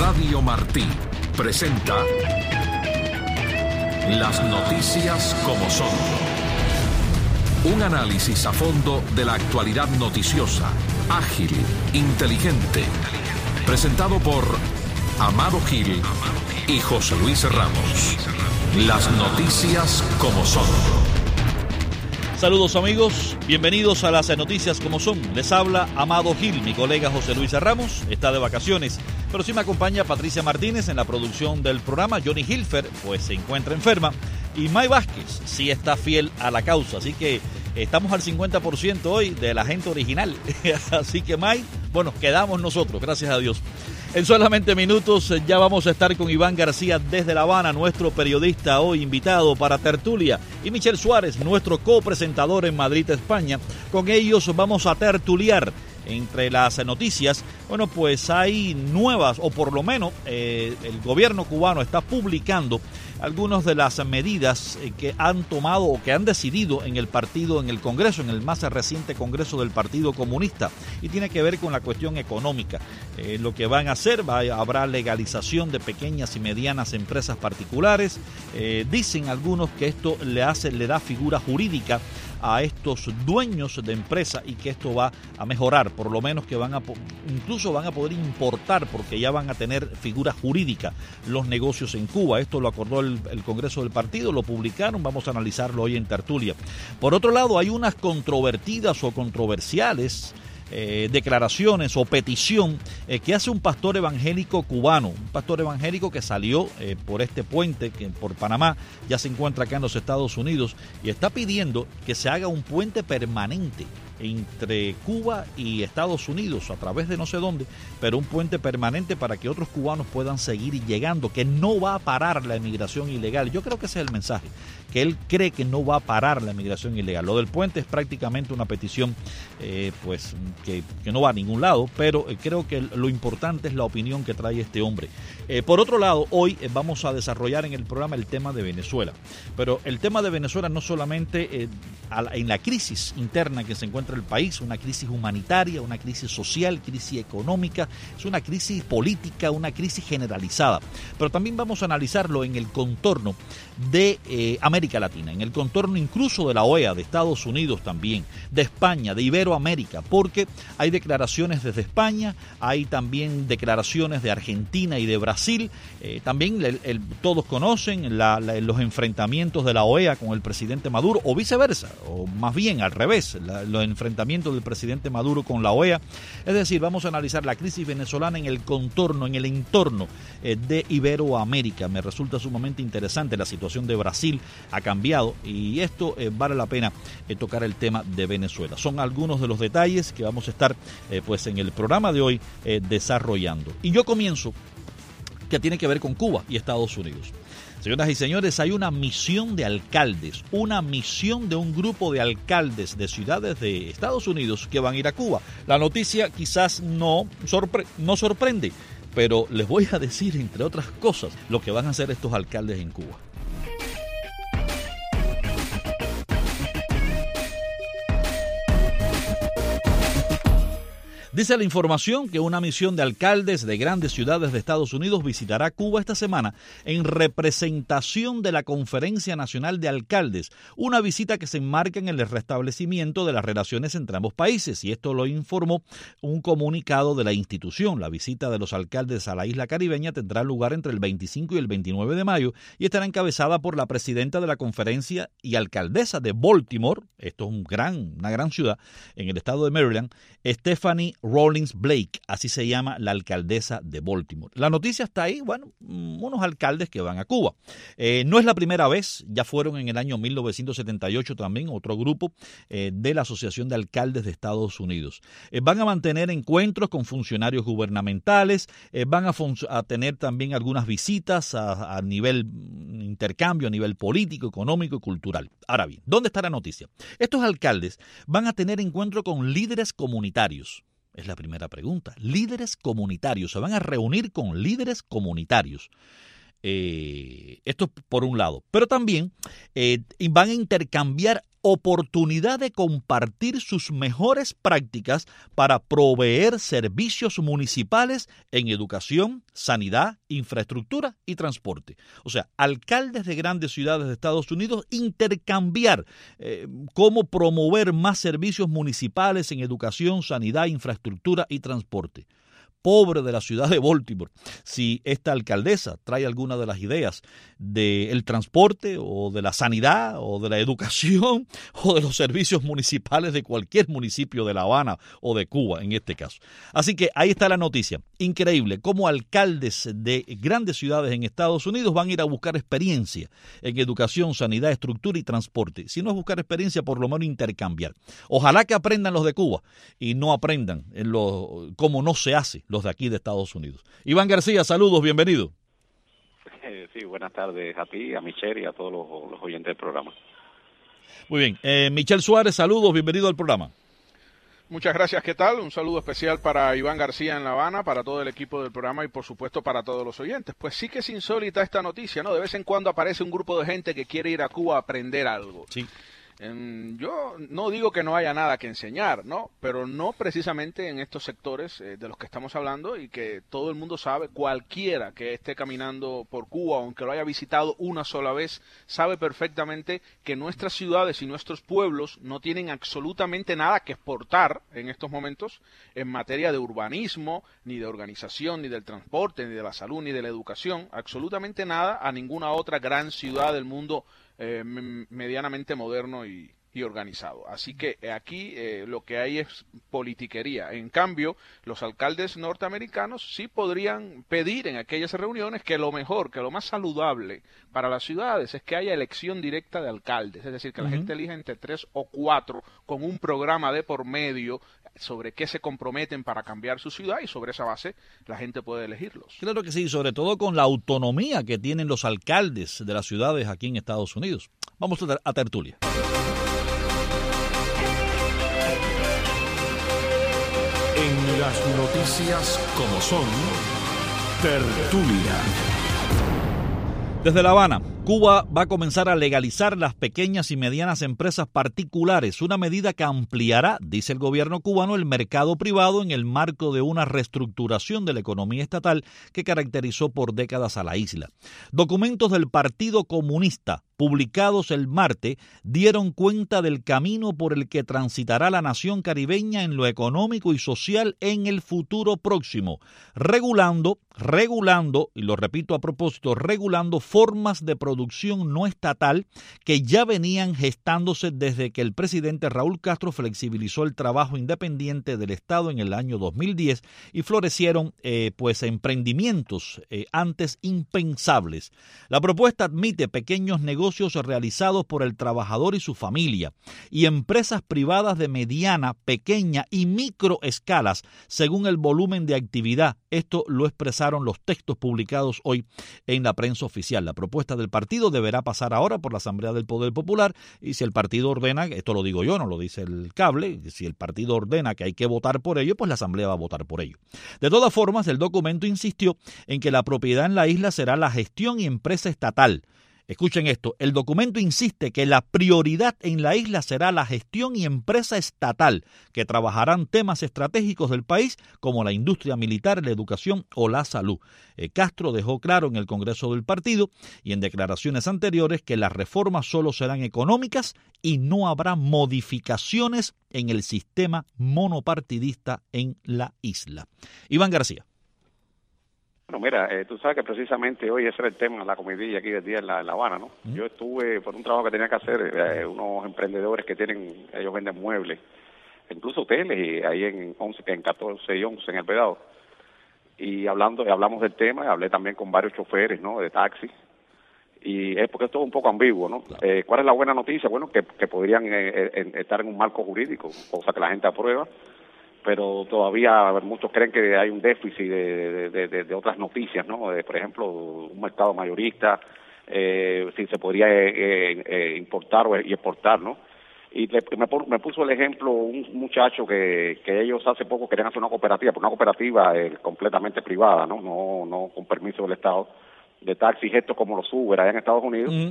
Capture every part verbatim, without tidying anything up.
Radio Martí presenta Las noticias como son. Un análisis a fondo de la actualidad noticiosa, ágil, inteligente. Presentado por Amado Gil y José Luis Ramos. Las noticias como son. Saludos amigos, bienvenidos a las noticias como son. Les habla Amado Gil, mi colega José Luis Ramos está de vacaciones, pero sí me acompaña Patricia Martínez en la producción del programa. Johnny Hilfer pues se encuentra enferma y May Vázquez sí está fiel a la causa, así que estamos al cincuenta por ciento hoy de la gente original. Así que May, bueno, quedamos nosotros, gracias a Dios. En solamente minutos ya vamos a estar con Iván García desde La Habana, nuestro periodista hoy invitado para tertulia, y Michelle Suárez, nuestro copresentador en Madrid, España. Con ellos vamos a tertuliar. Entre las noticias, bueno, pues hay nuevas, o por lo menos eh, el gobierno cubano está publicando algunas de las medidas que han tomado o que han decidido en el partido, en el Congreso, en el más reciente Congreso del Partido Comunista, y tiene que ver con la cuestión económica. Eh, lo que van a hacer, va, habrá legalización de pequeñas y medianas empresas particulares. Eh, dicen algunos que esto le hace, le da figura jurídica a estos dueños de empresa y que esto va a mejorar, por lo menos que van a, incluso van a poder importar porque ya van a tener figura jurídica los negocios en Cuba. Esto lo acordó el, el Congreso del Partido, lo publicaron, vamos a analizarlo hoy en tertulia. Por otro lado, hay unas controvertidas o controversiales Eh, declaraciones o petición eh, que hace un pastor evangélico cubano, un pastor evangélico que salió eh, por este puente, que por Panamá, ya se encuentra acá en los Estados Unidos, y está pidiendo que se haga un puente permanente entre Cuba y Estados Unidos, a través de no sé dónde, pero un puente permanente para que otros cubanos puedan seguir llegando, que no va a parar la emigración ilegal. Yo creo que ese es el mensaje, que él cree que no va a parar la emigración ilegal. Lo del puente es prácticamente una petición eh, pues que, que no va a ningún lado, pero eh, creo que lo importante es la opinión que trae este hombre. Eh, por otro lado, hoy eh, vamos a desarrollar en el programa el tema de Venezuela, pero el tema de Venezuela no solamente eh, a la, en la crisis interna que se encuentra el país, una crisis humanitaria, una crisis social, crisis económica, es una crisis política, una crisis generalizada, pero también vamos a analizarlo en el contorno de eh, América Latina, en el contorno incluso de la O E A, de Estados Unidos también, de España, de Iberoamérica, porque hay declaraciones desde España, hay también declaraciones de Argentina y de Brasil, eh, también el, el, todos conocen la, la, los enfrentamientos de la O E A con el presidente Maduro, o viceversa, o más bien al revés, la, los enfrentamientos del presidente Maduro con la O E A. Es decir, vamos a analizar la crisis venezolana en el contorno, en el entorno eh, de Iberoamérica. Me resulta sumamente interesante. La situación de Brasil ha cambiado y esto eh, vale la pena eh, tocar el tema de Venezuela. Son algunos de los detalles que vamos a estar eh, pues en el programa de hoy eh, desarrollando. Y yo comienzo, que tiene que ver con Cuba y Estados Unidos. Señoras y señores, hay una misión de alcaldes, una misión de un grupo de alcaldes de ciudades de Estados Unidos que van a ir a Cuba. La noticia quizás no, sorpre- no sorprende, pero les voy a decir, entre otras cosas, lo que van a hacer estos alcaldes en Cuba. Dice la información que una misión de alcaldes de grandes ciudades de Estados Unidos visitará Cuba esta semana en representación de la Conferencia Nacional de Alcaldes, una visita que se enmarca en el restablecimiento de las relaciones entre ambos países, y esto lo informó un comunicado de la institución. La visita de los alcaldes a la isla caribeña tendrá lugar entre el veinticinco y el veintinueve de mayo y estará encabezada por la presidenta de la conferencia y alcaldesa de Baltimore, esto es un gran, una gran ciudad en el estado de Maryland, Stephanie Rawlings Blake, así se llama la alcaldesa de Baltimore. La noticia está ahí, bueno, unos alcaldes que van a Cuba. Eh, no es la primera vez, ya fueron en el año mil novecientos setenta y ocho también otro grupo eh, de la Asociación de Alcaldes de Estados Unidos. Eh, van a mantener encuentros con funcionarios gubernamentales, eh, van a, fun- a tener también algunas visitas a, a nivel intercambio, a nivel político, económico y cultural. Ahora bien, ¿dónde está la noticia? Estos alcaldes van a tener encuentro con líderes comunitarios. Es la primera pregunta. Líderes comunitarios. Se van a reunir con líderes comunitarios. Eh, esto por un lado. Pero también eh, van a intercambiar oportunidad de compartir sus mejores prácticas para proveer servicios municipales en educación, sanidad, infraestructura y transporte. O sea, alcaldes de grandes ciudades de Estados Unidos intercambiar eh, cómo promover más servicios municipales en educación, sanidad, infraestructura y transporte. Pobre de la ciudad de Baltimore, si esta alcaldesa trae alguna de las ideas del transporte o de la sanidad o de la educación o de los servicios municipales de cualquier municipio de La Habana o de Cuba en este caso. Así que ahí está la noticia. Increíble cómo alcaldes de grandes ciudades en Estados Unidos van a ir a buscar experiencia en educación, sanidad, estructura y transporte. Si no es buscar experiencia, por lo menos intercambiar. Ojalá que aprendan los de Cuba y no aprendan en lo, cómo no se hace los de aquí de Estados Unidos. Iván García, saludos, bienvenido. Eh, sí, buenas tardes a ti, a Michelle y a todos los, los oyentes del programa. Muy bien, eh, Michelle Suárez, saludos, bienvenido al programa. Muchas gracias, ¿qué tal? Un saludo especial para Iván García en La Habana, para todo el equipo del programa y por supuesto para todos los oyentes. Pues sí que es insólita esta noticia, ¿no? De vez en cuando aparece un grupo de gente que quiere ir a Cuba a aprender algo. Sí. Yo no digo que no haya nada que enseñar, ¿no? Pero no precisamente en estos sectores eh, de los que estamos hablando y que todo el mundo sabe, cualquiera que esté caminando por Cuba, aunque lo haya visitado una sola vez, sabe perfectamente que nuestras ciudades y nuestros pueblos no tienen absolutamente nada que exportar en estos momentos en materia de urbanismo, ni de organización, ni del transporte, ni de la salud, ni de la educación, absolutamente nada a ninguna otra gran ciudad del mundo Eh, medianamente moderno y, y organizado. Así que aquí eh, lo que hay es politiquería. En cambio, los alcaldes norteamericanos sí podrían pedir en aquellas reuniones que lo mejor, que lo más saludable para las ciudades es que haya elección directa de alcaldes, es decir, que la uh-huh. gente elija entre tres o cuatro con un programa de por medio sobre qué se comprometen para cambiar su ciudad y sobre esa base la gente puede elegirlos. Claro que sí, sobre todo con la autonomía que tienen los alcaldes de las ciudades aquí en Estados Unidos. Vamos a, ter- a tertulia. En las noticias como son, tertulia. Desde La Habana, Cuba va a comenzar a legalizar las pequeñas y medianas empresas particulares, una medida que ampliará, dice el gobierno cubano, el mercado privado en el marco de una reestructuración de la economía estatal que caracterizó por décadas a la isla. Documentos del Partido Comunista publicados el martes dieron cuenta del camino por el que transitará la nación caribeña en lo económico y social en el futuro próximo, regulando, regulando, y lo repito a propósito, regulando formas de producción no estatal que ya venían gestándose desde que el presidente Raúl Castro flexibilizó el trabajo independiente del Estado en el año dos mil diez y florecieron eh, pues emprendimientos eh, antes impensables. La propuesta admite pequeños negocios realizados por el trabajador y su familia y empresas privadas de mediana, pequeña y microescalas según el volumen de actividad. Esto lo expresaron los textos publicados hoy en la prensa oficial. La propuesta del partido deberá pasar ahora por la Asamblea del Poder Popular y si el partido ordena, esto lo digo yo, no lo dice el cable, si el partido ordena que hay que votar por ello, pues la Asamblea va a votar por ello. De todas formas, el documento insistió en que la propiedad en la isla será la gestión y empresa estatal. Escuchen esto, el documento insiste que la prioridad en la isla será la gestión y empresa estatal, que trabajarán temas estratégicos del país como la industria militar, la educación o la salud. Eh, Castro dejó claro en el Congreso del partido y en declaraciones anteriores que las reformas solo serán económicas y no habrá modificaciones en el sistema monopartidista en la isla. Iván García. Bueno, mira, eh, tú sabes que precisamente hoy ese era el tema de la comidilla aquí del día en La, en la Habana, ¿no? Uh-huh. Yo estuve por un trabajo que tenía que hacer, eh, unos emprendedores que tienen, ellos venden muebles, incluso hoteles, y ahí en once, en catorce y once en el Vedado. Y hablando, hablamos del tema, y hablé también con varios choferes, ¿no? De taxi. Y es porque esto es un poco ambiguo, ¿no? Claro. Eh, ¿Cuál es la buena noticia? Bueno, que, que podrían eh, eh, estar en un marco jurídico, cosa que la gente aprueba. Pero todavía muchos creen que hay un déficit de, de, de, de otras noticias, ¿no? De, por ejemplo, un mercado mayorista, eh, si se podría eh, eh, importar y exportar, ¿no? Y le, me, me puso el ejemplo un muchacho que, que ellos hace poco querían hacer una cooperativa, pero una cooperativa eh, completamente privada, ¿no? No no con permiso del Estado, de taxis, estos como los Uber allá en Estados Unidos, mm.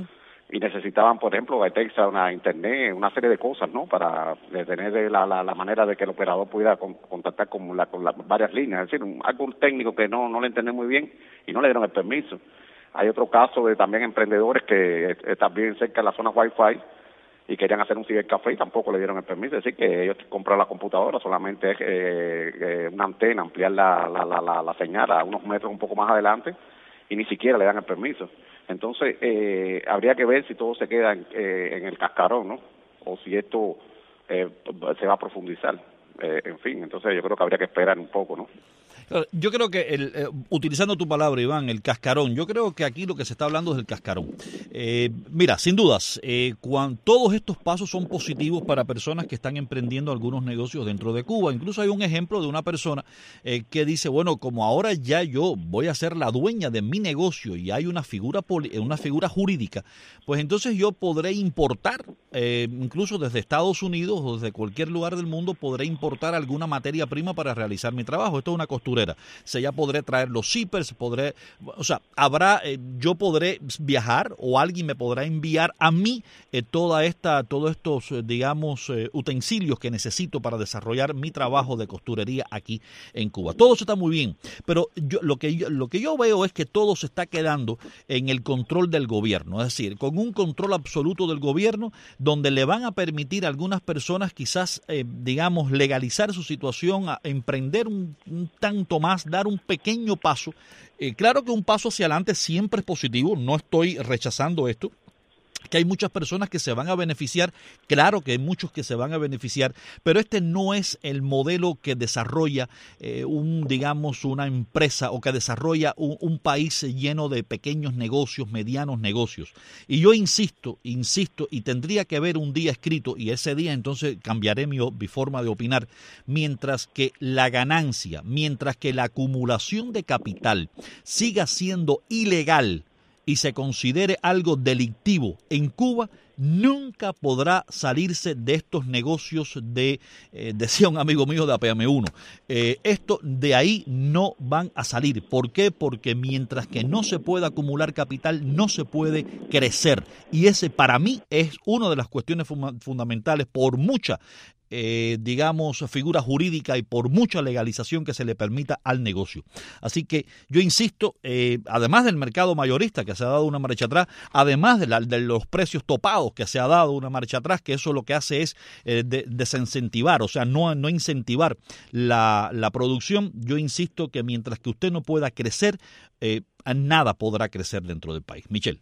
y necesitaban, por ejemplo, de Texas, una internet, una serie de cosas, ¿no? Para tener la, la, la manera de que el operador pudiera con, contactar con, la, con las varias líneas, es decir, un, algo técnico que no, no le entendí muy bien y no le dieron el permiso. Hay otro caso de también emprendedores que eh, también cerca de la zona Wi-Fi y querían hacer un cibercafé y tampoco le dieron el permiso, es decir, que ellos compraron la computadora, solamente es eh, eh, una antena, ampliar la, la, la, la, la señal a unos metros un poco más adelante y ni siquiera le dan el permiso. Entonces, eh, habría que ver si todo se queda en, eh, en el cascarón, ¿no? O si esto eh, se va a profundizar. Eh, en fin, entonces yo creo que habría que esperar un poco, ¿no? Yo creo que, el, eh, utilizando tu palabra, Iván, el cascarón, yo creo que aquí lo que se está hablando es del cascarón. Eh, mira, sin dudas, eh, cuando todos estos pasos son positivos para personas que están emprendiendo algunos negocios dentro de Cuba. Incluso hay un ejemplo de una persona eh, que dice, bueno, como ahora ya yo voy a ser la dueña de mi negocio y hay una figura, poli- una figura jurídica, pues entonces yo podré importar, eh, incluso desde Estados Unidos o desde cualquier lugar del mundo, podré importar alguna materia prima para realizar mi trabajo. Esto es una costura. O sea, ya podré traer los zippers, podré, o sea, habrá, eh, yo podré viajar o alguien me podrá enviar a mí eh, toda esta, todos estos, eh, digamos, eh, utensilios que necesito para desarrollar mi trabajo de costurería aquí en Cuba. Todo eso está muy bien, pero yo, lo que yo, lo que yo veo es que todo se está quedando en el control del gobierno, es decir, con un control absoluto del gobierno, donde le van a permitir a algunas personas quizás, eh, digamos, legalizar su situación, a emprender un, un tanto más, dar un pequeño paso. Eh, claro que un paso hacia adelante siempre es positivo, no estoy rechazando esto, que hay muchas personas que se van a beneficiar, claro que hay muchos que se van a beneficiar, pero este no es el modelo que desarrolla eh, un, digamos, una empresa o que desarrolla un, un país lleno de pequeños negocios, medianos negocios. Y yo insisto, insisto, y tendría que haber un día escrito, y ese día entonces cambiaré mi, mi forma de opinar, mientras que la ganancia, mientras que la acumulación de capital siga siendo ilegal y se considere algo delictivo en Cuba, nunca podrá salirse de estos negocios de, eh, decía un amigo mío de A P M uno, eh, esto de ahí no van a salir. ¿Por qué? Porque mientras que no se pueda acumular capital, no se puede crecer. Y ese para mí es una de las cuestiones funda- fundamentales, por mucha Eh, digamos, figura jurídica y por mucha legalización que se le permita al negocio. Así que yo insisto, eh, además del mercado mayorista que se ha dado una marcha atrás, además de, la, de los precios topados que se ha dado una marcha atrás, que eso lo que hace es eh, de, desincentivar, o sea, no, no incentivar la, la producción, yo insisto que mientras que usted no pueda crecer, eh, nada podrá crecer dentro del país. Michelle.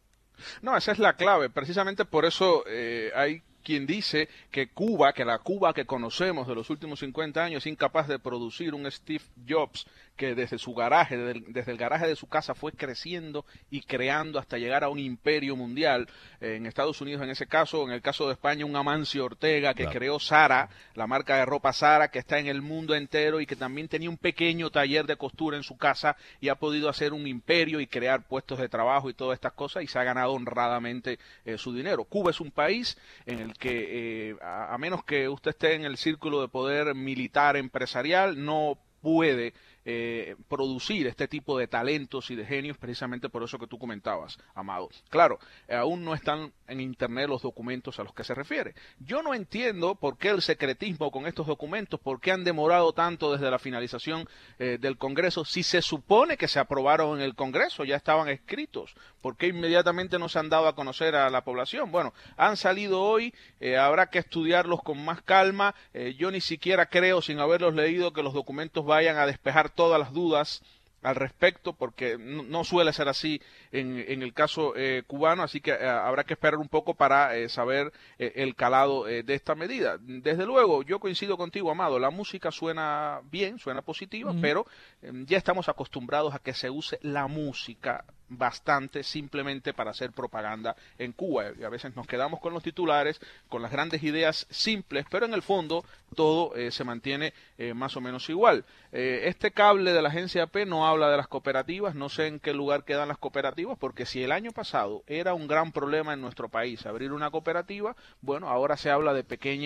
No, esa es la clave. Precisamente por eso eh, hay quien dice que Cuba, que la Cuba que conocemos de los últimos cincuenta años es incapaz de producir un Steve Jobs que desde su garaje, desde el, desde el garaje de su casa fue creciendo y creando hasta llegar a un imperio mundial. Eh, en Estados Unidos, en ese caso, en el caso de España, un Amancio Ortega que claro. creó Zara, la marca de ropa Zara, que está en el mundo entero y que también tenía un pequeño taller de costura en su casa y ha podido hacer un imperio y crear puestos de trabajo y todas estas cosas y se ha ganado honradamente eh, su dinero. Cuba es un país en el que, eh, a, a menos que usted esté en el círculo de poder militar empresarial, no puede eh, producir este tipo de talentos y de genios, precisamente por eso que tú comentabas, Amado. Claro, eh, aún no están en internet los documentos a los que se refiere. Yo no entiendo por qué el secretismo con estos documentos, por qué han demorado tanto desde la finalización eh, del Congreso, si se supone que se aprobaron en el Congreso, ya estaban escritos, ¿por qué inmediatamente no se han dado a conocer a la población? Bueno, han salido hoy, eh, habrá que estudiarlos con más calma, eh, yo ni siquiera creo, sin haberlos leído, que los documentos vayan a despejar todas las dudas al respecto, porque no, no suele ser así en, en el caso eh, cubano, así que eh, habrá que esperar un poco para eh, saber eh, el calado eh, de esta medida. Desde luego, yo coincido contigo, Amado, la música suena bien, suena positiva, uh-huh. pero eh, ya estamos acostumbrados a que se use la música bastante simplemente para hacer propaganda en Cuba, y a veces nos quedamos con los titulares, con las grandes ideas simples, pero en el fondo todo eh, se mantiene eh, más o menos igual. Eh, este cable de la agencia A P no habla de las cooperativas, no sé en qué lugar quedan las cooperativas, porque si el año pasado era un gran problema en nuestro país abrir una cooperativa, bueno, ahora se habla de pequeña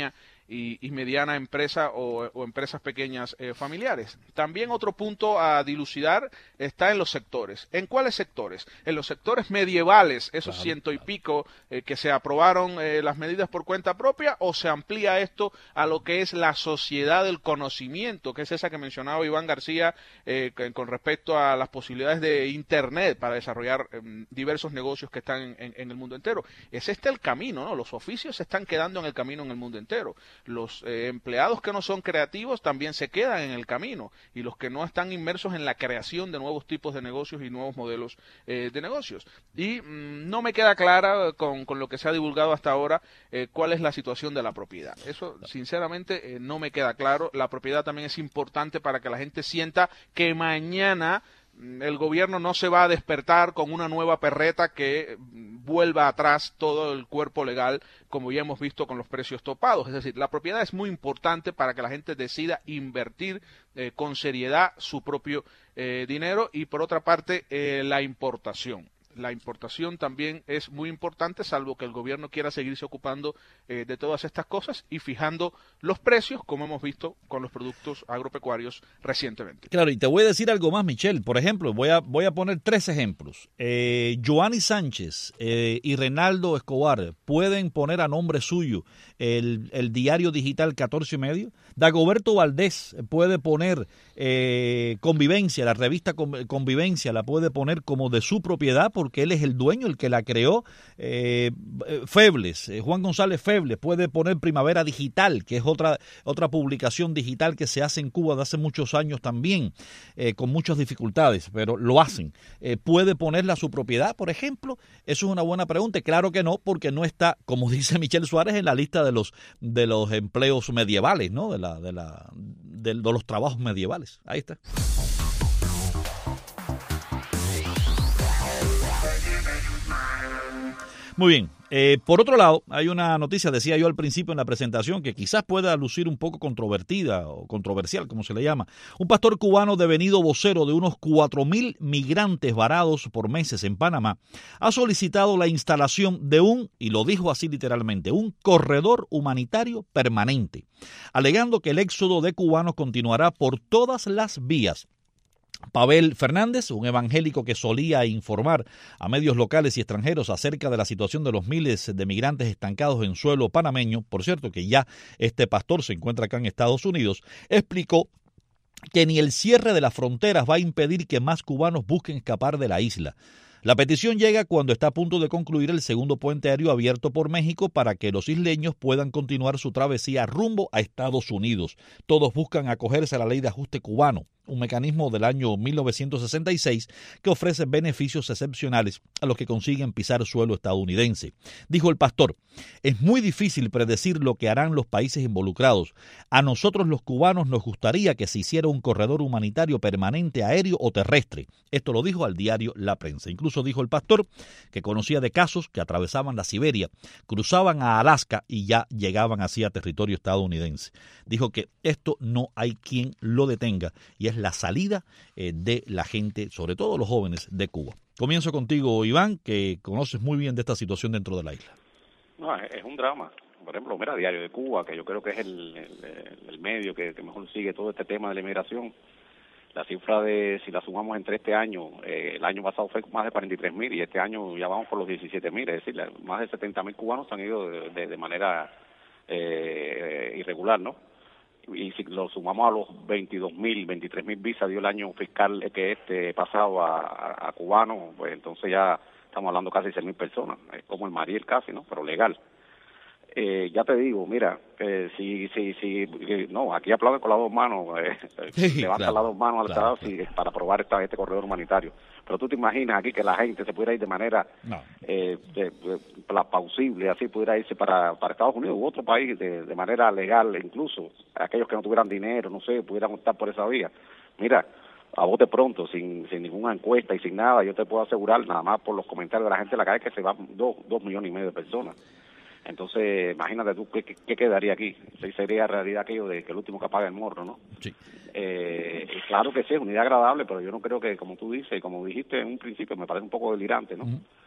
y, y mediana empresa o, o empresas pequeñas eh, familiares. También otro punto a dilucidar está en los sectores. ¿En cuáles sectores? En los sectores medievales, esos claro, ciento y claro. pico eh, que se aprobaron eh, las medidas por cuenta propia, o se amplía esto a lo que es la sociedad del conocimiento, que es esa que mencionaba Iván García eh, con respecto a las posibilidades de Internet para desarrollar eh, diversos negocios que están en, en, en el mundo entero. Es este el camino, ¿no? Los oficios se están quedando en el camino en el mundo entero. Los eh, empleados que no son creativos también se quedan en el camino, y los que no están inmersos en la creación de nuevos tipos de negocios y nuevos modelos eh, de negocios. Y mmm, no me queda clara con, con lo que se ha divulgado hasta ahora eh, cuál es la situación de la propiedad. Eso, sinceramente, eh, no me queda claro. La propiedad también es importante para que la gente sienta que mañana el gobierno no se va a despertar con una nueva perreta que vuelva atrás todo el cuerpo legal, como ya hemos visto con los precios topados. Es decir, la propiedad es muy importante para que la gente decida invertir eh, con seriedad su propio eh, dinero. Y por otra parte, eh, la importación. La importación también es muy importante, salvo que el gobierno quiera seguirse ocupando eh, de todas estas cosas y fijando los precios, como hemos visto con los productos agropecuarios recientemente. Claro, y te voy a decir algo más, Michelle. Por ejemplo, voy a voy a poner tres ejemplos. Eh, Joanny Sánchez eh, y Reinaldo Escobar pueden poner a nombre suyo el, el diario digital catorce y medio. Dagoberto Valdés puede poner eh, Convivencia, la revista Convivencia la puede poner como de su propiedad, porque él es el dueño, el que la creó. eh, Febles, eh, Juan González Febles puede poner Primavera Digital, que es otra otra publicación digital que se hace en Cuba de hace muchos años también, eh, con muchas dificultades, pero lo hacen. Eh, ¿Puede ponerla a su propiedad, por ejemplo? Eso es una buena pregunta. Claro que no, porque no está, como dice Michelle Suárez, en la lista de los de los empleos medievales, ¿no? De la de la de, de los trabajos medievales. Ahí está. Muy bien. Eh, por otro lado, hay una noticia, decía yo al principio en la presentación, que quizás pueda lucir un poco controvertida o controversial, como se le llama. Un pastor cubano devenido vocero de unos cuatro mil migrantes varados por meses en Panamá ha solicitado la instalación de un, y lo dijo así literalmente, un corredor humanitario permanente, alegando que el éxodo de cubanos continuará por todas las vías. Pavel Fernández, un evangélico que solía informar a medios locales y extranjeros acerca de la situación de los miles de migrantes estancados en suelo panameño, por cierto que ya este pastor se encuentra acá en Estados Unidos, explicó que ni el cierre de las fronteras va a impedir que más cubanos busquen escapar de la isla. La petición llega cuando está a punto de concluir el segundo puente aéreo abierto por México para que los isleños puedan continuar su travesía rumbo a Estados Unidos. Todos buscan acogerse a la ley de ajuste cubano, un mecanismo del año mil novecientos sesenta y seis que ofrece beneficios excepcionales a los que consiguen pisar suelo estadounidense. Dijo el pastor: es muy difícil predecir lo que harán los países involucrados. A nosotros los cubanos nos gustaría que se hiciera un corredor humanitario permanente aéreo o terrestre. Esto lo dijo al diario La Prensa. Incluso dijo el pastor que conocía de casos que atravesaban la Siberia, cruzaban a Alaska y ya llegaban así a territorio estadounidense. Dijo que esto no hay quien lo detenga y es la salida eh, de la gente, sobre todo los jóvenes de Cuba. Comienzo contigo, Iván, que conoces muy bien de esta situación dentro de la isla. No, es un drama. Por ejemplo, mira, Diario de Cuba, que yo creo que es el, el, el medio que, que mejor sigue todo este tema de la inmigración. La cifra de, si la sumamos entre este año, eh, el año pasado fue más de cuarenta y tres mil y este año ya vamos por los diecisiete mil, es decir, más de setenta mil cubanos han ido de, de, de manera eh, irregular, ¿no? Y si lo sumamos a los veintidós mil, veintitrés mil visas dio el año fiscal que este pasado a, a, a cubanos, pues entonces ya estamos hablando casi de seis mil personas, es como el Mariel casi, ¿no? Pero legal. Eh, ya te digo, mira, eh, si, si, si, eh, no, aquí aplauden con las dos manos, eh, sí, levanta claro, las dos manos al claro, Estado claro. Si, para aprobar esta, este corredor humanitario. Pero tú te imaginas aquí que la gente se pudiera ir de manera no. eh, de, de, plausible, así pudiera irse para, para Estados Unidos u otro país de, de manera legal, incluso aquellos que no tuvieran dinero, no sé, pudieran optar por esa vía. Mira, a bote pronto, sin, sin ninguna encuesta y sin nada, yo te puedo asegurar, nada más por los comentarios de la gente de la calle, que se van dos, dos millones y medio de personas. Entonces, imagínate tú qué, qué quedaría aquí. Sí, sería realidad aquello de que el último que apaga el morro, ¿no? Sí. Eh, claro que sí, es una idea agradable, pero yo no creo que, como tú dices, como dijiste en un principio, me parece un poco delirante, ¿no? Uh-huh.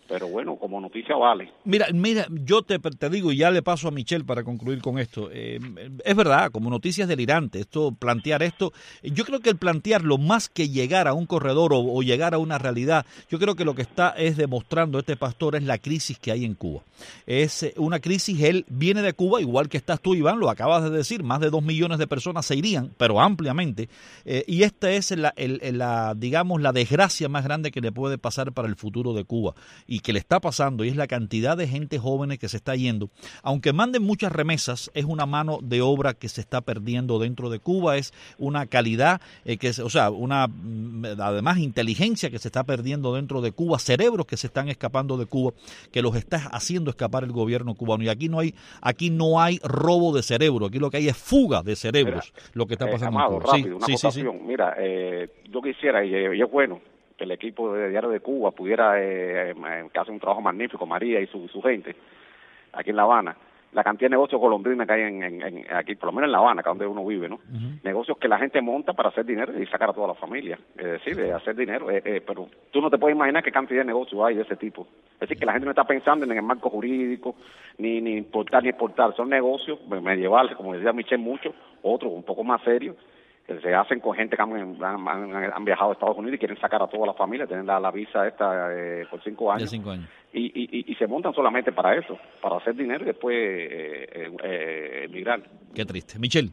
pero bueno, como noticia vale. Mira, mira, yo te, te digo, y ya le paso a Michelle para concluir con esto, eh, es verdad, como noticia es delirante, esto, plantear esto, yo creo que el plantearlo más que llegar a un corredor o, o llegar a una realidad, yo creo que lo que está es demostrando este pastor es la crisis que hay en Cuba. Es una crisis, él viene de Cuba, igual que estás tú, Iván, lo acabas de decir, más de dos millones de personas se irían, pero ampliamente, eh, y esta es la, el, la, digamos, la desgracia más grande que le puede pasar para el futuro de Cuba, y que le está pasando, y es la cantidad de gente jóvenes que se está yendo. Aunque manden muchas remesas, es una mano de obra que se está perdiendo dentro de Cuba, es una calidad, eh, que es, o sea, una, además, inteligencia que se está perdiendo dentro de Cuba, cerebros que se están escapando de Cuba, que los está haciendo escapar el gobierno cubano. Y aquí no hay, aquí no hay robo de cerebro, aquí lo que hay es fuga de cerebros, Mira, lo que está pasando eh, Amado, en Cuba. Rápido, Sí, una sí, acotación. sí, sí. Mira, eh, yo quisiera, y, y es bueno, que el equipo de Diario de Cuba pudiera, eh, que hace un trabajo magnífico, María y su, su gente, aquí en La Habana, la cantidad de negocios colombinos que hay en, en, en, aquí, por lo menos en La Habana, que es donde uno vive, ¿no? Uh-huh. Negocios que la gente monta para hacer dinero y sacar a toda la familia, es decir, de hacer dinero, eh, eh, pero tú no te puedes imaginar qué cantidad de negocios hay de ese tipo. Es decir, que la gente no está pensando en el marco jurídico, ni, ni importar ni exportar, son negocios medievales, como decía Michelle, mucho, otros un poco más serios, que se hacen con gente que han, han, han, han viajado a Estados Unidos y quieren sacar a toda la familia, tienen la, la visa esta eh, por cinco años, cinco años. Y, y, y se montan solamente para eso, para hacer dinero y después eh, eh, eh, emigrar. Qué triste. Michelle.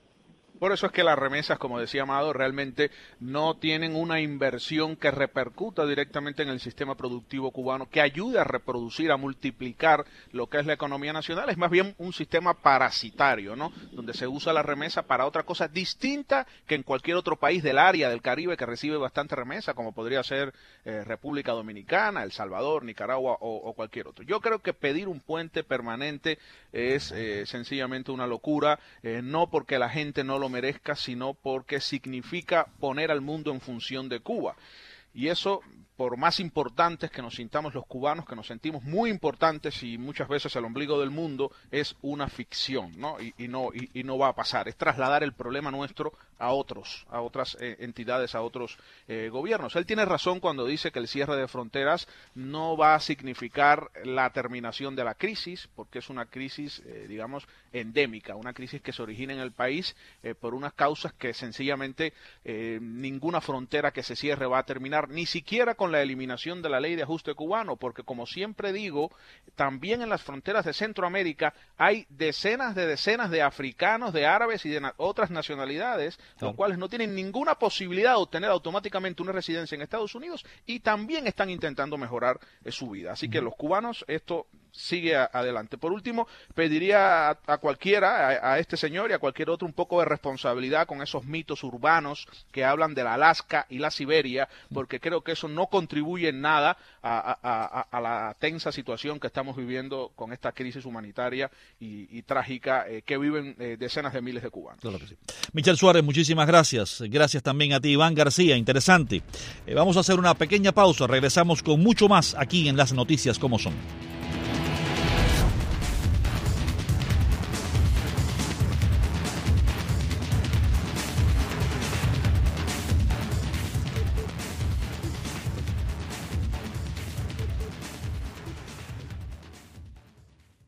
Por eso es que las remesas, como decía Amado, realmente no tienen una inversión que repercuta directamente en el sistema productivo cubano, que ayude a reproducir, a multiplicar lo que es la economía nacional. Es más bien un sistema parasitario, ¿no? Donde se usa la remesa para otra cosa distinta que en cualquier otro país del área del Caribe que recibe bastante remesa, como podría ser eh, República Dominicana, El Salvador, Nicaragua o, o cualquier otro. Yo creo que pedir un puente permanente es eh, sencillamente una locura, eh, no porque la gente no lo merezca, sino porque significa poner al mundo en función de Cuba. Y eso, por más importantes que nos sintamos los cubanos, que nos sentimos muy importantes y muchas veces el ombligo del mundo, es una ficción, ¿no? Y, y no y, y no va a pasar. Es trasladar el problema nuestro a otros, a otras eh, entidades, a otros eh, gobiernos. Él tiene razón cuando dice que el cierre de fronteras no va a significar la terminación de la crisis, porque es una crisis, eh, digamos, endémica, una crisis que se origina en el país eh, por unas causas que sencillamente eh, ninguna frontera que se cierre va a terminar, ni siquiera con la eliminación de la ley de ajuste cubano, porque como siempre digo, también en las fronteras de Centroamérica hay decenas de decenas de africanos, de árabes y de na- otras nacionalidades, los cuales no tienen ninguna posibilidad de obtener automáticamente una residencia en Estados Unidos y también están intentando mejorar eh, su vida. Así que los cubanos, esto sigue a, adelante. Por último, pediría a, a cualquiera, a, a este señor y a cualquier otro, un poco de responsabilidad con esos mitos urbanos que hablan de la Alaska y la Siberia, porque creo que eso no contribuye en nada a, a, a, a la tensa situación que estamos viviendo con esta crisis humanitaria y, y trágica eh, que viven eh, decenas de miles de cubanos. Claro que sí. Michelle Suárez, muchísimas gracias. Gracias también a ti, Iván García. Interesante. Eh, vamos a hacer una pequeña pausa. Regresamos con mucho más aquí en Las Noticias Como Son.